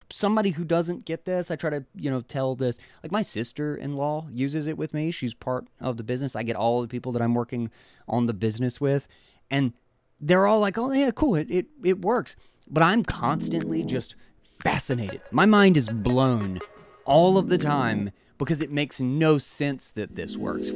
somebody who doesn't get this, I try to, tell this. Like my sister-in-law uses it with me. She's part of the business. I get all the people that I'm working on the business with, and they're all like, oh yeah, cool, it works. But I'm constantly just fascinated. My mind is blown all of the time because it makes no sense that this works.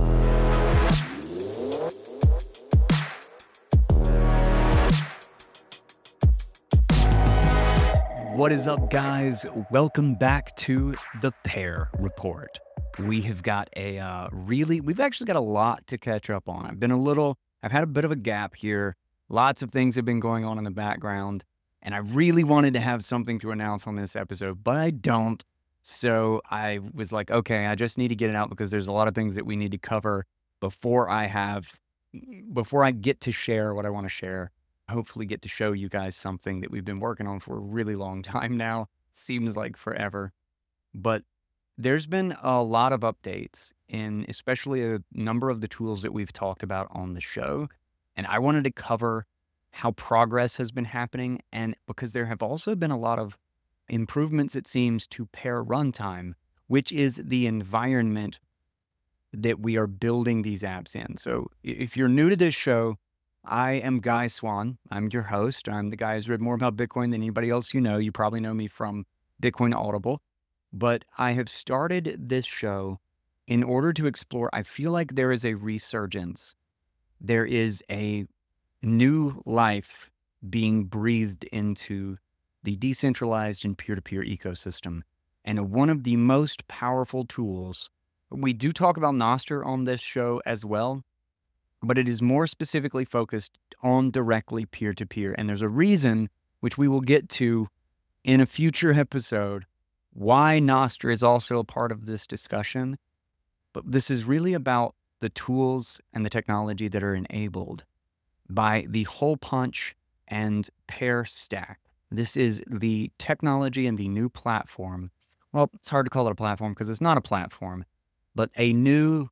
What is up, guys? Welcome back to the Pair Report. We have got we've actually got a lot to catch up on. I've had a bit of a gap here. Lots of things have been going on in the background, and I really wanted to have something to announce on this episode, but I don't. So I was like, okay, I just need to get it out because there's a lot of things that we need to cover before I get to share what I want to share. Hopefully get to show you guys something that we've been working on for a really long time now. Seems like forever. But there's been a lot of updates in especially a number of the tools that we've talked about on the show. And I wanted to cover how progress has been happening, and because there have also been a lot of improvements, it seems, to Pair Runtime, which is the environment that we are building these apps in. So if you're new to this show, I am Guy Swan. I'm your host. I'm the guy who's read more about Bitcoin than anybody else you know. You probably know me from Bitcoin Audible. But I have started this show in order to explore. I feel like there is a resurgence. There is a new life being breathed into the decentralized and peer-to-peer ecosystem. And one of the most powerful tools, we do talk about Nostr on this show as well, but it is more specifically focused on directly peer-to-peer. And there's a reason, which we will get to in a future episode, why Nostr is also a part of this discussion. But this is really about the tools and the technology that are enabled by the Hole Punch and Pair Stack. This is the technology and the new platform. Well, it's hard to call it a platform because it's not a platform, but a new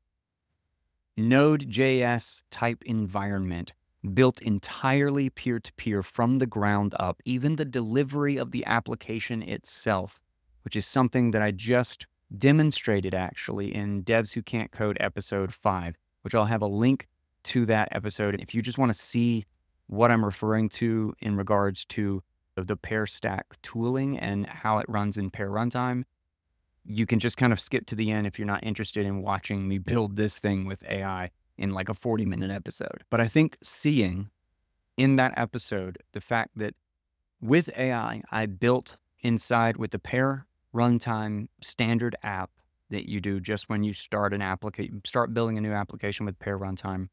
Node.js type environment built entirely peer-to-peer from the ground up, even the delivery of the application itself, which is something that I just demonstrated actually in Devs Who Can't Code episode 5, which I'll have a link to that episode. If you just want to see what I'm referring to in regards to the Pair Stack tooling and how it runs in Pair Runtime, you can just kind of skip to the end if you're not interested in watching me build this thing with AI in like a 40-minute episode. But I think seeing in that episode the fact that with AI, I built inside with the Pair Runtime standard app that you do just when you start building a new application with Pair Runtime.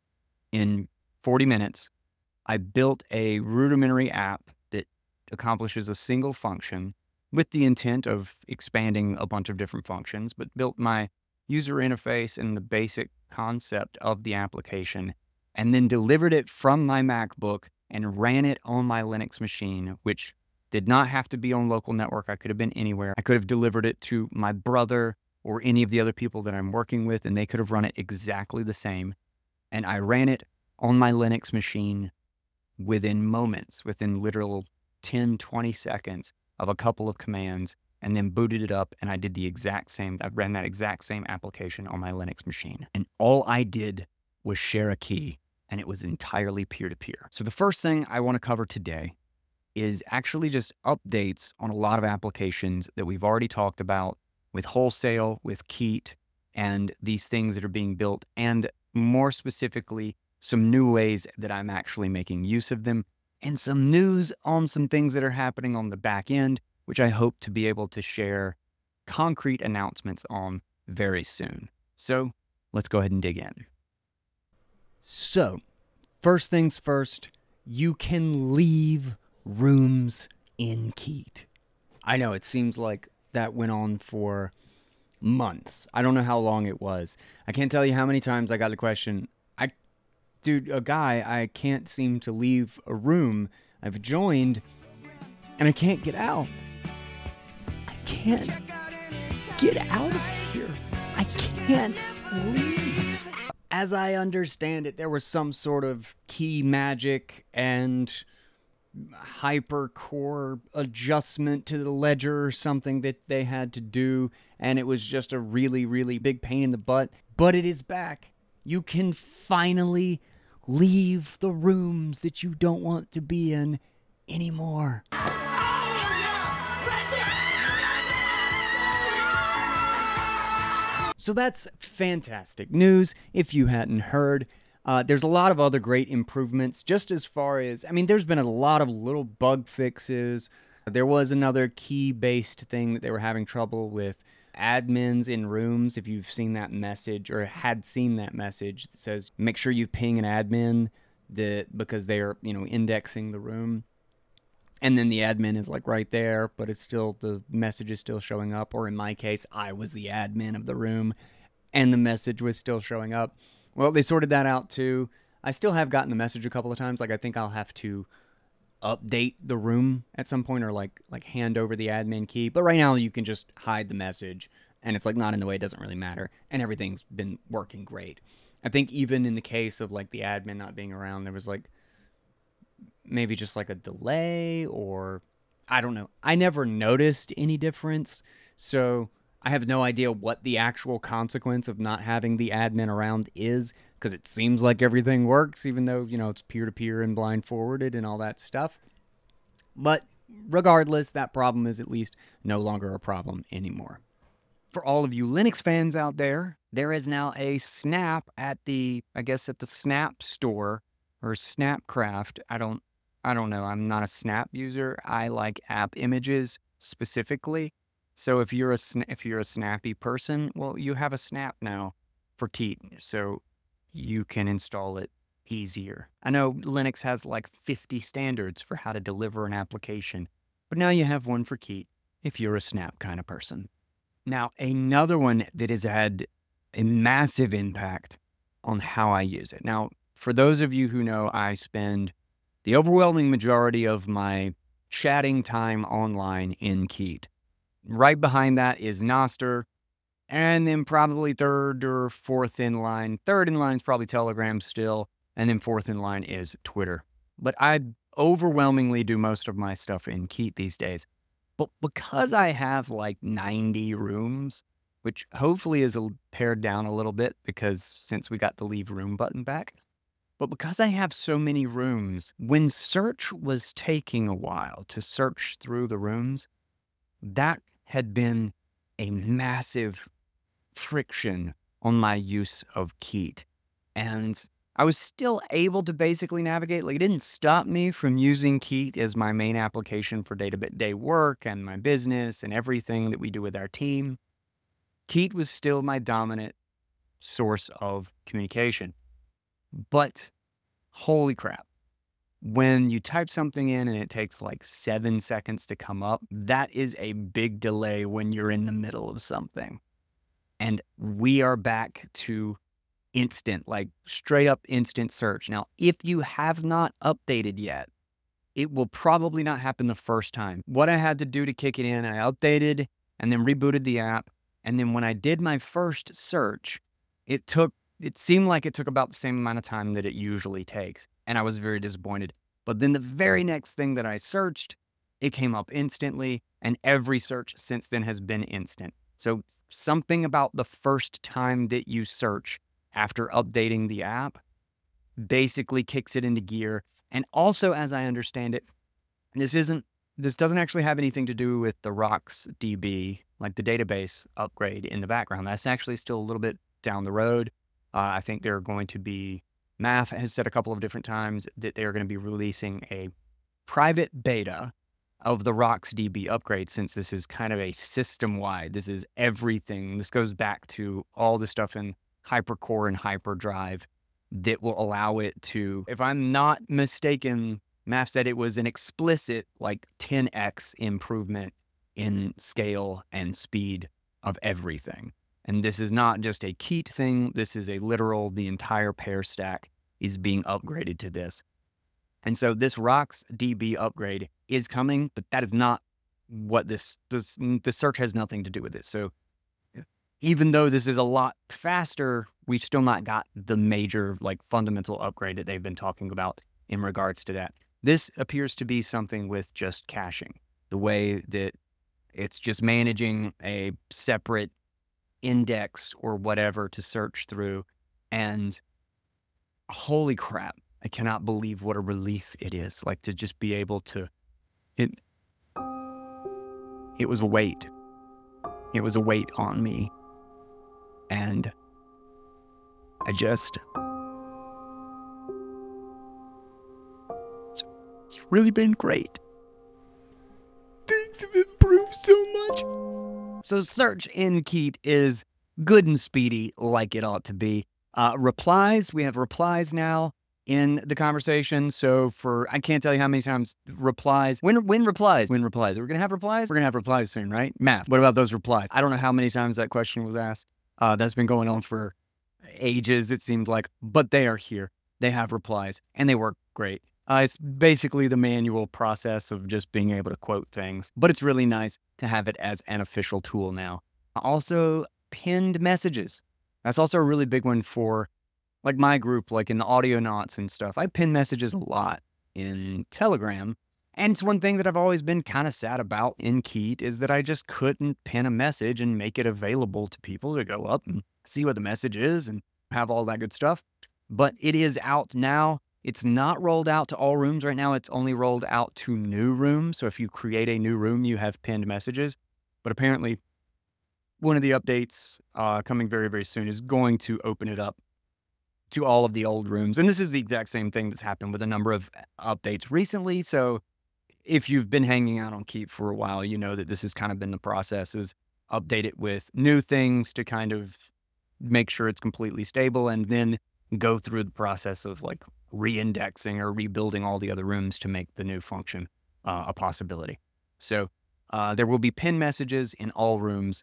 In 40 minutes, I built a rudimentary app that accomplishes a single function with the intent of expanding a bunch of different functions, but built my user interface and the basic concept of the application, and then delivered it from my MacBook and ran it on my Linux machine, which did not have to be on local network. I could have been anywhere. I could have delivered it to my brother or any of the other people that I'm working with, and they could have run it exactly the same. And I ran it on my Linux machine within moments, within literal 10, 20 seconds of a couple of commands, and then booted it up, and I did the exact same. I ran that exact same application on my Linux machine. And all I did was share a key, and it was entirely peer-to-peer. So the first thing I want to cover today is actually just updates on a lot of applications that we've already talked about with Wholesale, with Keet, and these things that are being built, and more specifically, some new ways that I'm actually making use of them, and some news on some things that are happening on the back end, which I hope to be able to share concrete announcements on very soon. So let's go ahead and dig in. So, first things first, you can leave rooms in Keet. I know it seems like that went on for months. I don't know how long it was. I can't tell you how many times I got the question, I can't seem to leave a room. I've joined and I can't get out. I can't get out of here. I can't leave. As I understand it, there was some sort of key magic, and hypercore adjustment to the ledger or something that they had to do, and it was just a really, really big pain in the butt. But it is back. You can finally leave the rooms that you don't want to be in anymore. So that's fantastic news if you hadn't heard. There's a lot of other great improvements just as far as, there's been a lot of little bug fixes. There was another key-based thing that they were having trouble with admins in rooms. If you've seen that message or had seen that message that says, make sure you ping an admin because they're, indexing the room. And then the admin is like right there, but it's still, the message is still showing up. Or in my case, I was the admin of the room and the message was still showing up. Well, they sorted that out too. I still have gotten the message a couple of times. Like, I think I'll have to update the room at some point or like hand over the admin key. But right now you can just hide the message and it's like not in the way. It doesn't really matter. And everything's been working great. I think even in the case of like the admin not being around, there was like maybe just like a delay or I don't know. I never noticed any difference. So I have no idea what the actual consequence of not having the admin around is, because it seems like everything works, even though, it's peer-to-peer and blind forwarded and all that stuff. But regardless, that problem is at least no longer a problem anymore. For all of you Linux fans out there, there is now a snap at the Snap store or Snapcraft. I don't know. I'm not a Snap user. I like app images specifically. So if you're a snappy person, well, you have a snap now for Keat, so you can install it easier. I know Linux has like 50 standards for how to deliver an application, but now you have one for Keat if you're a snap kind of person. Now, another one that has had a massive impact on how I use it. Now, for those of you who know, I spend the overwhelming majority of my chatting time online in Keat. Right behind that is Nostr, and then probably third or fourth in line. Third in line is probably Telegram still, and then fourth in line is Twitter. But I overwhelmingly do most of my stuff in Keat these days. But because I have like 90 rooms, which hopefully is pared down a little bit because since we got the leave room button back, but because I have so many rooms, when search was taking a while to search through the rooms, that had been a massive friction on my use of Keat. And I was still able to basically navigate. Like, it didn't stop me from using Keat as my main application for day-to-day work and my business and everything that we do with our team. Keat was still my dominant source of communication. But holy crap. When you type something in and it takes like 7 seconds to come up, that is a big delay when you're in the middle of something. And we are back to instant, like straight up instant search. Now, if you have not updated yet, it will probably not happen the first time. What I had to do to kick it in, I updated and then rebooted the app. And then when I did my first search, it seemed like it took about the same amount of time that it usually takes. And I was very disappointed. But then the very next thing that I searched, it came up instantly. And every search since then has been instant. So something about the first time that you search after updating the app basically kicks it into gear. And also, as I understand it, this doesn't actually have anything to do with the RocksDB, like the database upgrade in the background. That's actually still a little bit down the road. I think they're going to be, Math has said a couple of different times that they're going to be releasing a private beta of the RocksDB upgrade, since this is kind of a system-wide. This is everything. This goes back to all the stuff in HyperCore and HyperDrive that will allow it to, if I'm not mistaken, Math said it was an explicit like 10x improvement in scale and speed of everything. And this is not just a Keat thing. This is a literal, the entire pair stack is being upgraded to this. And so this RocksDB upgrade is coming, but that is not what the search has nothing to do with it. So even though this is a lot faster, we've still not got the major like fundamental upgrade that they've been talking about in regards to that. This appears to be something with just caching, the way that it's just managing a separate index or whatever to search through. And holy crap, I cannot believe what a relief it is. Like to just be able to, it, it was a weight. It was a weight on me. And it's really been great. Things have improved so much. So search in Keat is good and speedy like it ought to be. Replies, we have replies now in the conversation. So I can't tell you how many times replies. When replies? We're going to have replies? We're going to have replies soon, right? Math. What about those replies? I don't know how many times that question was asked. That's been going on for ages, it seemed like, but they are here. They have replies and they work great. It's basically the manual process of just being able to quote things, but it's really nice to have it as an official tool now. Also, pinned messages. That's also a really big one for like my group, like in the Audionauts and stuff. I pin messages a lot in Telegram. And it's one thing that I've always been kind of sad about in Keat is that I just couldn't pin a message and make it available to people to go up and see what the message is and have all that good stuff. But it is out now. It's not rolled out to all rooms right now. It's only rolled out to new rooms. So if you create a new room, you have pinned messages. But apparently, one of the updates coming very, very soon is going to open it up to all of the old rooms. And this is the exact same thing that's happened with a number of updates recently. So if you've been hanging out on Keat for a while, you know that this has kind of been the process, is update it with new things to kind of make sure it's completely stable, and then go through the process of like re-indexing or rebuilding all the other rooms to make the new function a possibility. So there will be pin messages in all rooms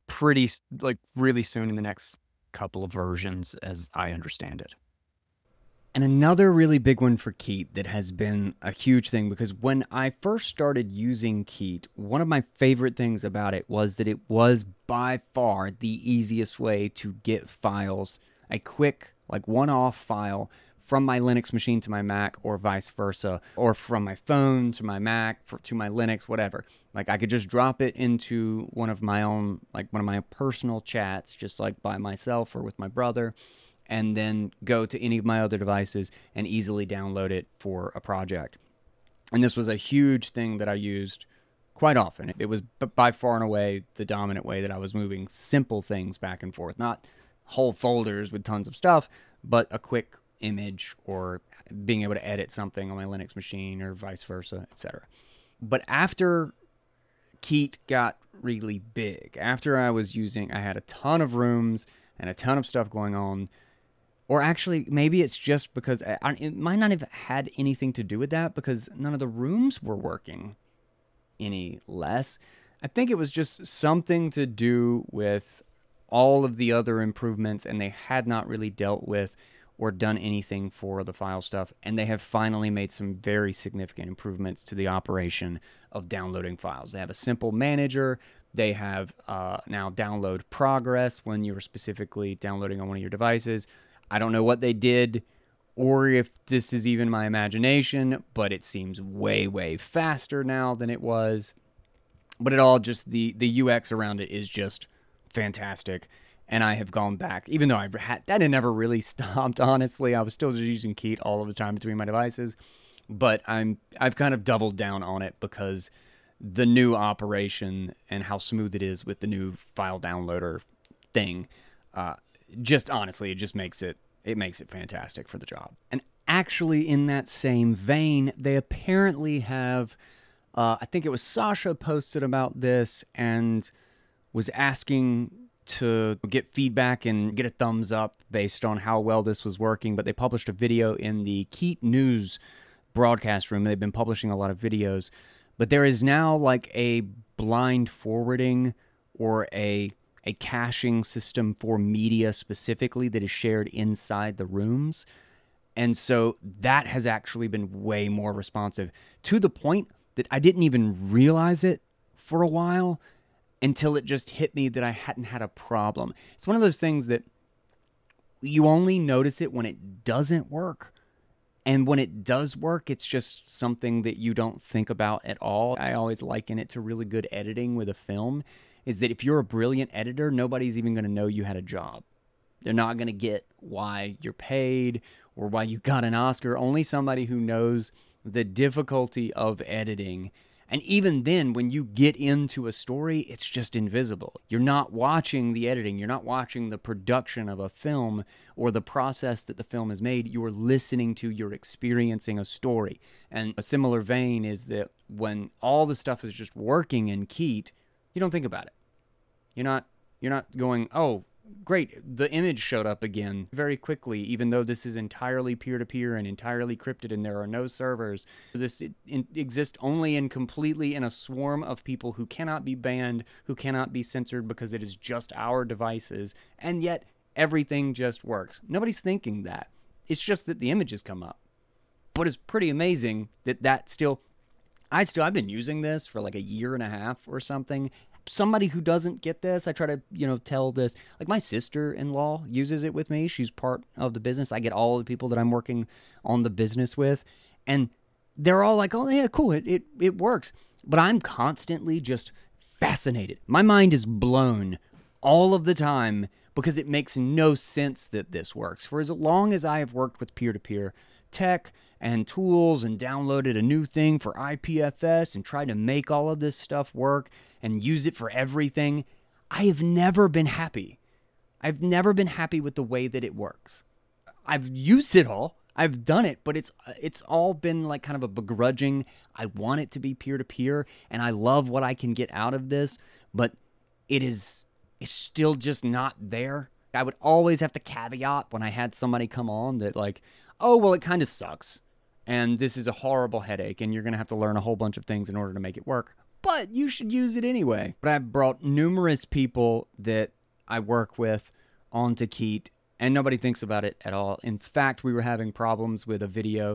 really soon in the next couple of versions, as I understand it. And another really big one for Keat that has been a huge thing, because when I first started using Keat, one of my favorite things about it was that it was by far the easiest way to get files, a quick, like one-off file from my Linux machine to my Mac, or vice versa, or from my phone to my Mac to my Linux, whatever. Like I could just drop it into one of my personal chats, just like by myself or with my brother, and then go to any of my other devices and easily download it for a project. And this was a huge thing that I used quite often. It was by far and away the dominant way that I was moving simple things back and forth. Not whole folders with tons of stuff, but a quick image or being able to edit something on my Linux machine or vice versa, etc. But after Keat got really big, after I had a ton of rooms and a ton of stuff going on, or actually, maybe it's just because it might not have had anything to do with that, because none of the rooms were working any less. I think it was just something to do with all of the other improvements, and they had not really dealt with or done anything for the file stuff. And they have finally made some very significant improvements to the operation of downloading files. They have a simple manager. They have now download progress when you're specifically downloading on one of your devices. I don't know what they did, or if this is even my imagination, but it seems way, way faster now than it was. But it all just, the UX around it is just fantastic. And I have gone back, even though that had never really stopped, honestly. I was still just using Keat all of the time between my devices. But I've kind of doubled down on it because the new operation and how smooth it is with the new file downloader thing, just honestly, it just makes it fantastic for the job. And actually, in that same vein, they apparently have, I think it was Sasha posted about this and was asking to get feedback and get a thumbs up based on how well this was working. But they published a video in the Keat News broadcast room. They've been publishing a lot of videos, but there is now like a blind forwarding or a caching system for media specifically that is shared inside the rooms. And so that has actually been way more responsive, to the point that I didn't even realize it for a while until it just hit me that I hadn't had a problem. It's one of those things that you only notice it when it doesn't work. And when it does work, it's just something that you don't think about at all. I always liken it to really good editing with a film, is that if you're a brilliant editor, nobody's even going to know you had a job. They're not going to get why you're paid or why you got an Oscar. Only somebody who knows the difficulty of editing. And even then, when you get into a story, it's just invisible. You're not watching the editing. You're not watching the production of a film or the process that the film is made. You're listening to, you're experiencing a story. And a similar vein is that when all the stuff is just working in Keat, you don't think about it. You're not going, oh, great, the image showed up again very quickly, even though this is entirely peer-to-peer and entirely crypted and there are no servers. This exists only and completely in a swarm of people who cannot be banned, who cannot be censored because it is just our devices, and yet everything just works. Nobody's thinking that. It's just that the images come up. But it's pretty amazing that still... I've been using this for like a year and a half or something. Somebody who doesn't get this, I try to, tell this. Like my sister-in-law uses it with me. She's part of the business. I get all the people that I'm working on the business with, and they're all like, oh, yeah, cool, it works. But I'm constantly just fascinated. My mind is blown all of the time because it makes no sense that this works. For as long as I have worked with peer-to-peer tech and tools and downloaded a new thing for IPFS and tried to make all of this stuff work and use it for everything, I have never been happy. I've never been happy with the way that it works. I've used it all. I've done it, but it's all been like kind of a begrudging, I want it to be peer-to-peer, and I love what I can get out of this, but it's still just not there. I would always have to caveat when I had somebody come on that like, oh, well, it kind of sucks. And this is a horrible headache, and you're going to have to learn a whole bunch of things in order to make it work. But you should use it anyway. But I've brought numerous people that I work with onto Keat, and nobody thinks about it at all. In fact, we were having problems with a video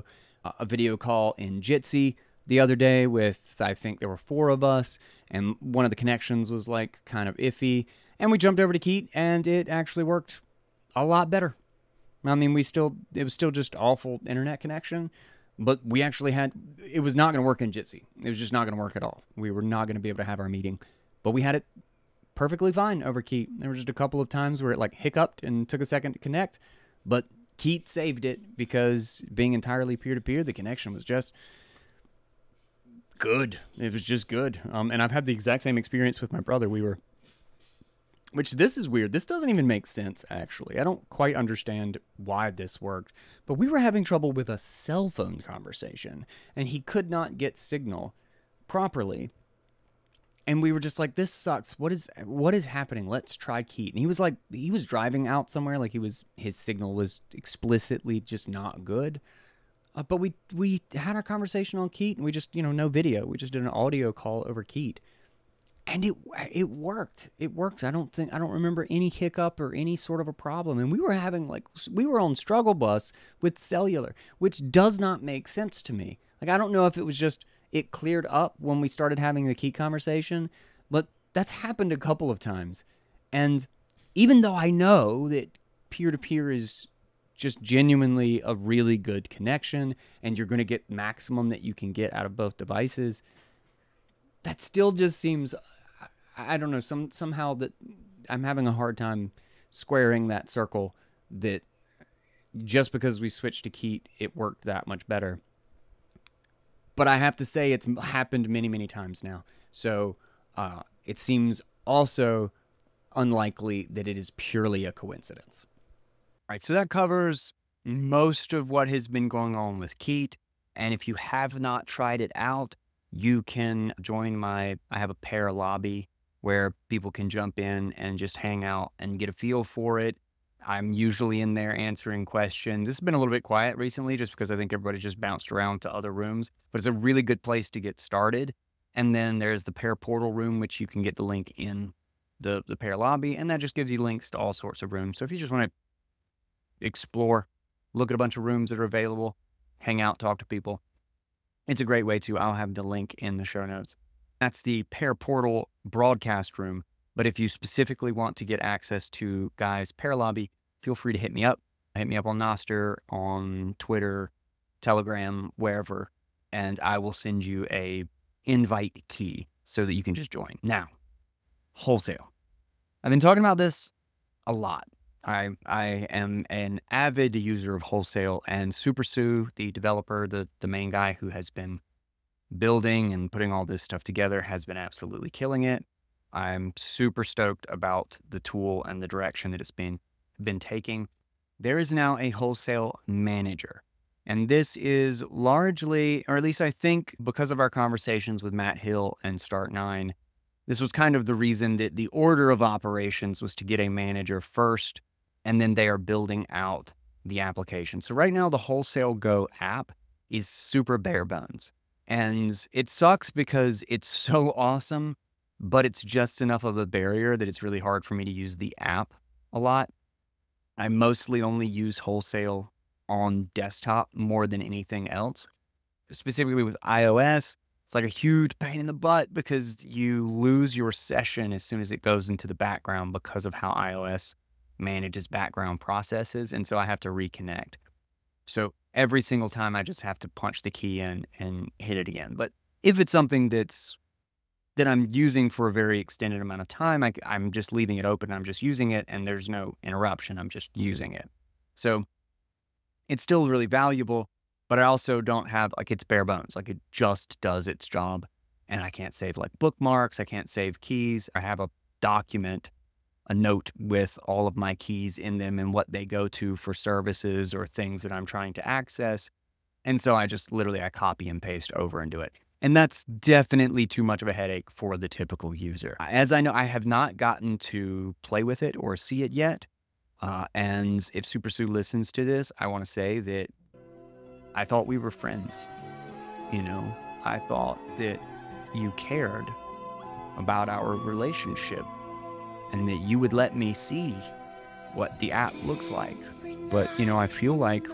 call in Jitsi the other day with, I think there were 4 of us, and one of the connections was like kind of iffy. And we jumped over to Keat, and it actually worked a lot better. I mean, it was still just awful internet connection, but we actually it was not going to work in Jitsi. It was just not going to work at all. We were not going to be able to have our meeting, but we had it perfectly fine over Keat. There were just a couple of times where it like hiccuped and took a second to connect, but Keat saved it because being entirely peer-to-peer, the connection was just good. It was just good. And I've had the exact same experience with my brother. Which this is weird. This doesn't even make sense, actually. I don't quite understand why this worked. But we were having trouble with a cell phone conversation, and he could not get signal properly. And we were just like, this sucks. What is happening? Let's try Keat. And he was driving out somewhere, like his signal was explicitly just not good. But we had our conversation on Keat, and we just, no video. We just did an audio call over Keat. And it worked. It works. I don't remember any hiccup or any sort of a problem. And we were on struggle bus with cellular, which does not make sense to me. Like, I don't know if it was just, it cleared up when we started having the Keat conversation, but that's happened a couple of times. And even though I know that peer-to-peer is just genuinely a really good connection, and you're going to get maximum that you can get out of both devices, that still just seems, I don't know, somehow that I'm having a hard time squaring that circle that just because we switched to Keat, it worked that much better. But I have to say it's happened many, many times now. So it seems also unlikely that it is purely a coincidence. All right, so that covers most of what has been going on with Keat. And if you have not tried it out, you can join I have a pair lobby where people can jump in and just hang out and get a feel for it. I'm usually in there answering questions. This has been a little bit quiet recently just because I think everybody just bounced around to other rooms, but it's a really good place to get started. And then there's the pair portal room, which you can get the link in the pair lobby, and that just gives you links to all sorts of rooms. So if you just want to explore, look at a bunch of rooms that are available, hang out, talk to people, it's a great way to. I'll have the link in the show notes. That's the Pair Portal broadcast room. But if you specifically want to get access to Guy's Pair Lobby, feel free to hit me up. Hit me up on Nostr, on Twitter, Telegram, wherever, and I will send you a invite key so that you can just join. Now, wholesale. I've been talking about this a lot. I am an avid user of wholesale, and SuperSue, the developer, the main guy who has been building and putting all this stuff together, has been absolutely killing it. I'm super stoked about the tool and the direction that it's been taking. There is now a wholesale manager. And this is largely, or at least I think because of our conversations with Matt Hill and Start9, this was kind of the reason that the order of operations was to get a manager first, and then they are building out the application. So right now, the Wholesale Go app is super bare bones. And it sucks because it's so awesome, but it's just enough of a barrier that it's really hard for me to use the app a lot. I mostly only use Wholesale on desktop more than anything else. Specifically with iOS, it's like a huge pain in the butt because you lose your session as soon as it goes into the background because of how iOS manages background processes. And so I have to reconnect. So every single time I just have to punch the key in and hit it again. But if it's something that I'm using for a very extended amount of time, I'm just leaving it open. I'm just using it and there's no interruption. I'm just using it. So it's still really valuable, but I also don't have, like, it's bare bones. Like, it just does its job, and I can't save like bookmarks. I can't save keys. I have a document, a note with all of my keys in them and what they go to for services or things that I'm trying to access. And so I just literally, I copy and paste over and do it. And that's definitely too much of a headache for the typical user. As I know, I have not gotten to play with it or see it yet. And if SuperSue listens to this, I want to say that I thought we were friends. You know, I thought that you cared about our relationship and that you would let me see what the app looks like. But, you know, I feel like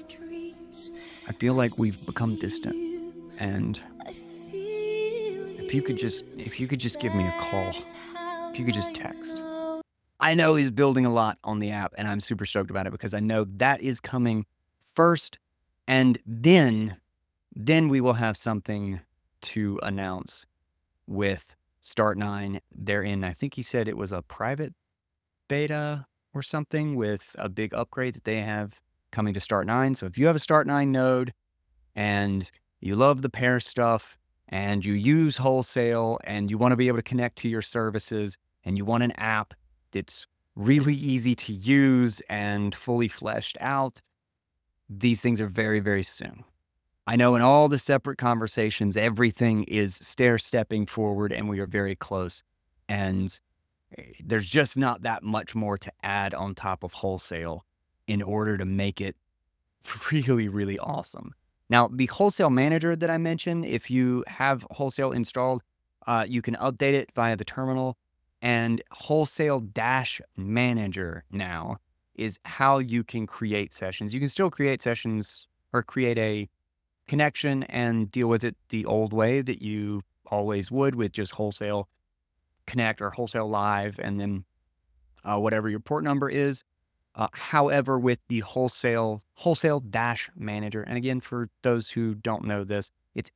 we've become distant. And if you could just give me a call, if you could just text. I know he's building a lot on the app, and I'm super stoked about it because I know that is coming first, and then we will have something to announce with Start9. They're in, I think he said it was a private beta or something with a big upgrade that they have coming to Start9. So if you have a Start9 node and you love the pair stuff and you use wholesale and you want to be able to connect to your services and you want an app that's really easy to use and fully fleshed out, these things are very, very soon. I know in all the separate conversations, everything is stair-stepping forward and we are very close. And there's just not that much more to add on top of wholesale in order to make it really, really awesome. Now, the wholesale manager that I mentioned, if you have wholesale installed, you can update it via the terminal. And wholesale manager now is how you can create sessions. You can still create sessions or create a connection and deal with it the old way that you always would with just wholesale connect or wholesale live and then whatever your port number is. However, with the wholesale manager, and again, for those who don't know this, it's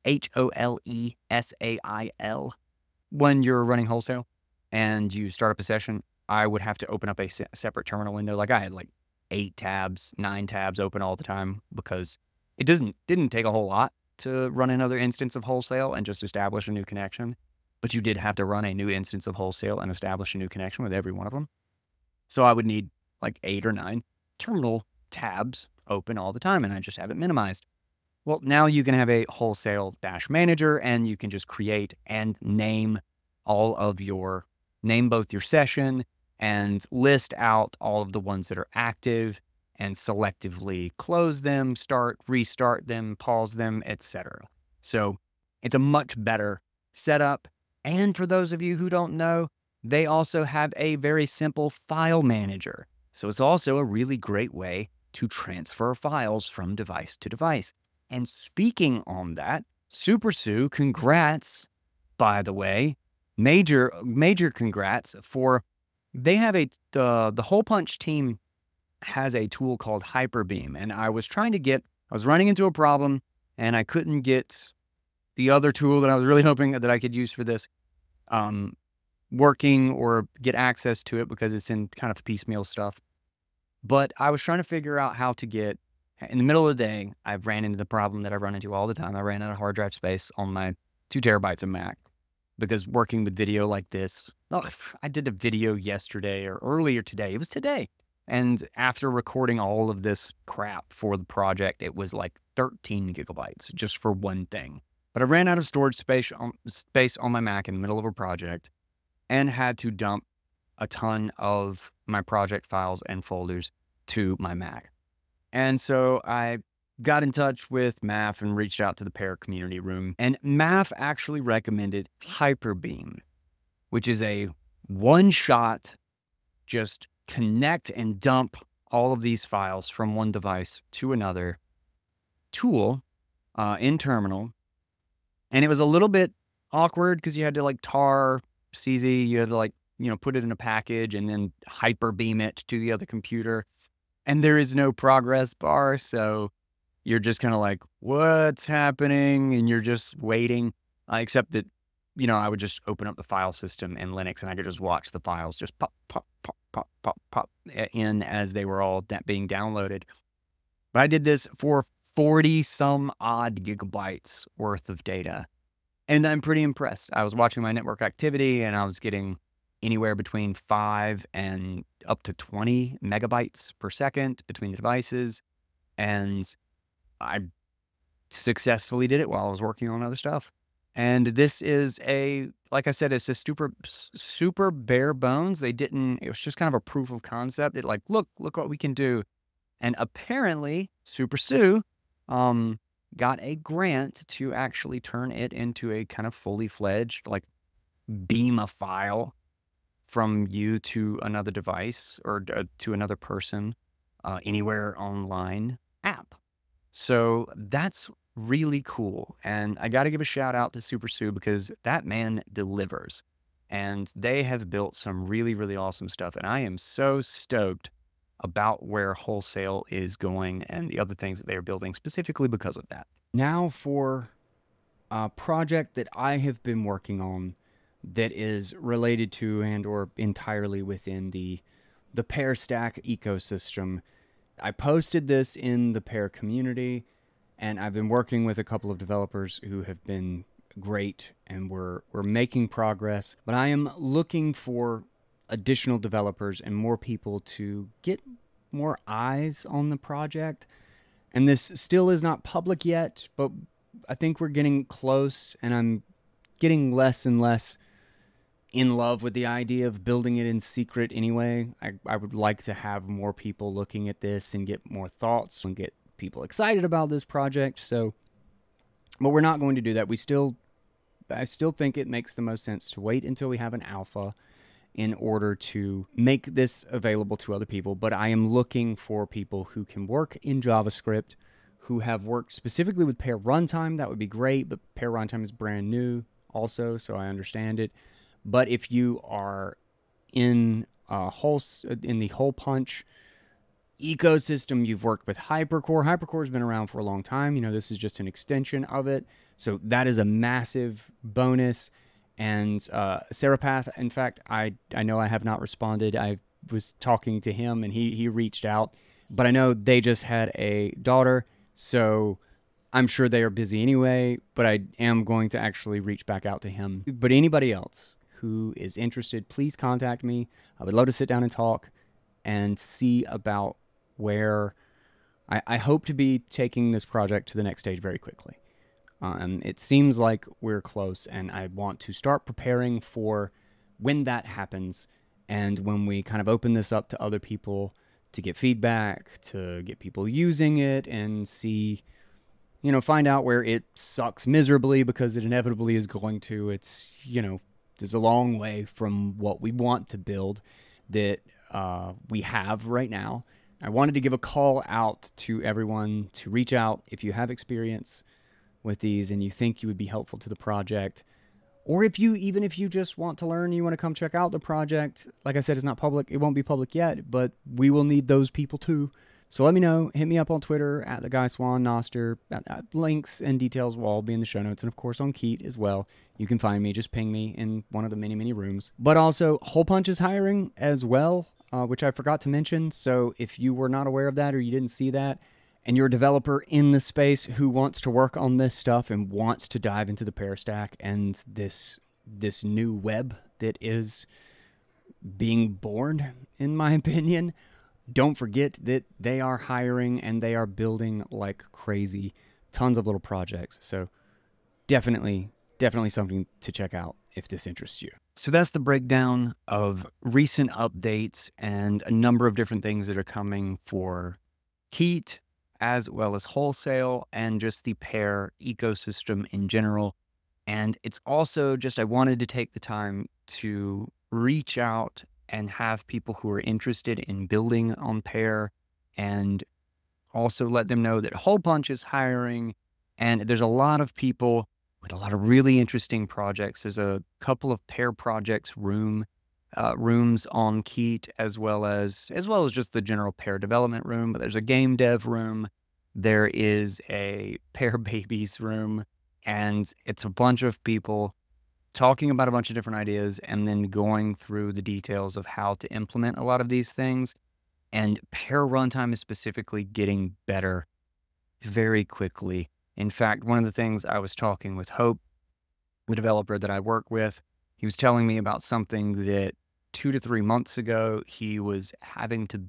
HOLESAIL. When you're running wholesale and you start up a session, I would have to open up a separate terminal window. Like I had like 9 tabs open all the time because it didn't take a whole lot to run another instance of wholesale and just establish a new connection. But you did have to run a new instance of wholesale and establish a new connection with every one of them. So I would need like 8 or 9 terminal tabs open all the time, and I just have it minimized. Well, now you can have a wholesale manager, and you can just create and name both your session and list out all of the ones that are active and selectively close them, restart them, pause them, etc. So it's a much better setup. And for those of you who don't know, they also have a very simple file manager. So it's also a really great way to transfer files from device to device. And speaking on that, SuperSue, congrats, by the way, major congrats they have the Hole Punch team has a tool called Hyperbeam. And I was trying to get I was running into a problem and I couldn't get the other tool that I was really hoping that I could use for this working or get access to it because it's in kind of piecemeal stuff. But I was trying to figure out how to get, in the middle of the day, I ran into the problem that I run into all the time. I ran out of hard drive space on my 2 terabytes of Mac because working with video like this, I did a video yesterday or earlier today. It was today. And after recording all of this crap for the project, it was like 13 gigabytes just for one thing. But I ran out of storage space on my Mac in the middle of a project and had to dump a ton of my project files and folders to my Mac. And so I got in touch with MAF and reached out to the Pair community room. And MAF actually recommended Hyperbeam, which is a one-shot, just connect and dump all of these files from one device to another tool in Terminal. And it was a little bit awkward because you had to like tar CZ, you had to like, put it in a package and then Hyperbeam it to the other computer. And there is no progress bar. So you're just kind of like, what's happening? And you're just waiting, except that, I would just open up the file system in Linux and I could just watch the files just pop, pop, pop, pop, pop, pop in as they were all being downloaded. But I did this for 40 some odd gigabytes worth of data. And I'm pretty impressed. I was watching my network activity and I was getting anywhere between 5 and up to 20 megabytes per second between the devices. And I successfully did it while I was working on other stuff. And this is like I said, it's a super bare bones. It was just kind of a proof of concept. It like, look what we can do. And apparently Super Sue got a grant to actually turn it into a kind of fully fledged, like beam a file from you to another device or to another person anywhere online app. So that's really cool. And I got to give a shout out to Super Sue because that man delivers. And they have built some really, really awesome stuff. And I am so stoked about where Wholesale is going and the other things that they are building specifically because of that. Now for a project that I have been working on that is related to and or entirely within the Pair Stack ecosystem. I posted this in the Pair community, and I've been working with a couple of developers who have been great, and we're making progress. But I am looking for additional developers and more people to get more eyes on the project. And this still is not public yet, but I think we're getting close, and I'm getting less and less in love with the idea of building it in secret anyway. I would like to have more people looking at this and get more thoughts and get people excited about this project. So, but we're not going to do that. I still think it makes the most sense to wait until we have an alpha in order to make this available to other people. But I am looking for people who can work in JavaScript, who have worked specifically with Pair Runtime. That would be great, but Pair Runtime is brand new also, so I understand it. But if you are in the Hole Punch ecosystem, you've worked with Hypercore. Hypercore has been around for a long time. This is just an extension of it. So that is a massive bonus. And Sarapath, in fact, I know I have not responded. I was talking to him and he reached out. But I know they just had a daughter, so I'm sure they are busy anyway. But I am going to actually reach back out to him. But anybody else who is interested, please contact me. I would love to sit down and talk and see about where I hope to be taking this project to the next stage very quickly. It seems like we're close, and I want to start preparing for when that happens and when we kind of open this up to other people to get feedback, to get people using it and see, find out where it sucks miserably, because it inevitably is going to. It's, there's a long way from what we want to build that we have right now. I wanted to give a call out to everyone to reach out if you have experience with these and you think you would be helpful to the project, or if you just want to learn, you want to come check out the project. Like I said, it's not public. It won't be public yet, but we will need those people too. So let me know. Hit me up on Twitter at the Guy Swan Noster. Links and details will all be in the show notes, and of course on Keat as well. You can find me. Just ping me in one of the many rooms. But also, Hole Punch is hiring as well, which I forgot to mention. So if you were not aware of that or you didn't see that, and you're a developer in the space who wants to work on this stuff and wants to dive into the Pear Stack and this new web that is being born, in my opinion, don't forget that they are hiring and they are building like crazy. Tons of little projects. So definitely something to check out if this interests you. So that's the breakdown of recent updates and a number of different things that are coming for Keat, as well as wholesale and just the Pear ecosystem in general. And it's also just, I wanted to take the time to reach out and have people who are interested in building on Pear, and also let them know that Hole Punch is hiring, and there's a lot of people with a lot of really interesting projects. There's a couple of Pear projects rooms on Keat, as well as just the general Pear development room. But there's a game dev room, there is a Pear babies room, and it's a bunch of people talking about a bunch of different ideas and then going through the details of how to implement a lot of these things. And Pear runtime is specifically getting better very quickly. In fact, one of the things I was talking with Hope, the developer that I work with, he was telling me about something that 2 to 3 months ago, he was having to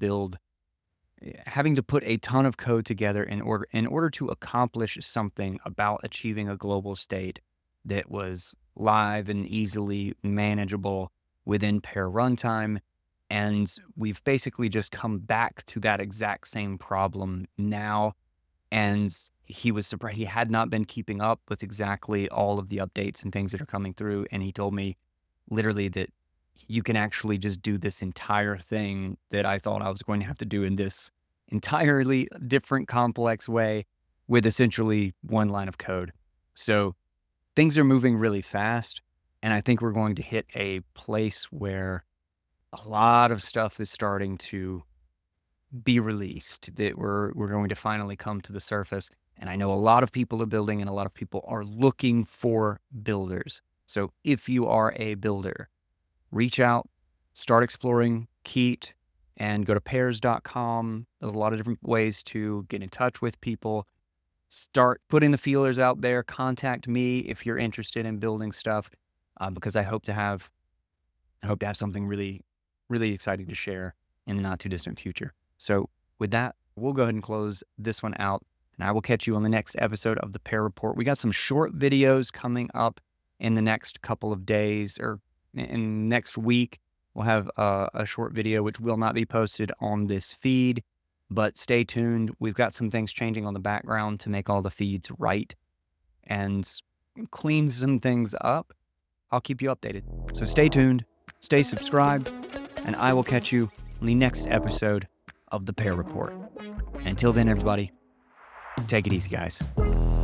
put a ton of code together in order to accomplish something about achieving a global state that was live and easily manageable within Pear runtime. And we've basically just come back to that exact same problem now. And he was surprised. He had not been keeping up with exactly all of the updates and things that are coming through. And he told me literally that you can actually just do this entire thing that I thought I was going to have to do in this entirely different, complex way with essentially one line of code. So things are moving really fast, and I think we're going to hit a place where a lot of stuff is starting to be released, that we're going to finally come to the surface. And I know a lot of people are building, and a lot of people are looking for builders. So if you are a builder, reach out, start exploring Keat, and go to pairs.com. There's a lot of different ways to get in touch with people. Start putting the feelers out there. Contact me if you're interested in building stuff, because I hope to have something really, really exciting to share in the not too distant future. So with that, we'll go ahead and close this one out, and I will catch you on the next episode of the Pear Report. We got some short videos coming up in the next couple of days, or in next week. We'll have a short video which will not be posted on this feed. But stay tuned. We've got some things changing on the background to make all the feeds right and clean some things up. I'll keep you updated. So stay tuned, stay subscribed, and I will catch you on the next episode of the Pear Report. Until then, everybody, take it easy, guys.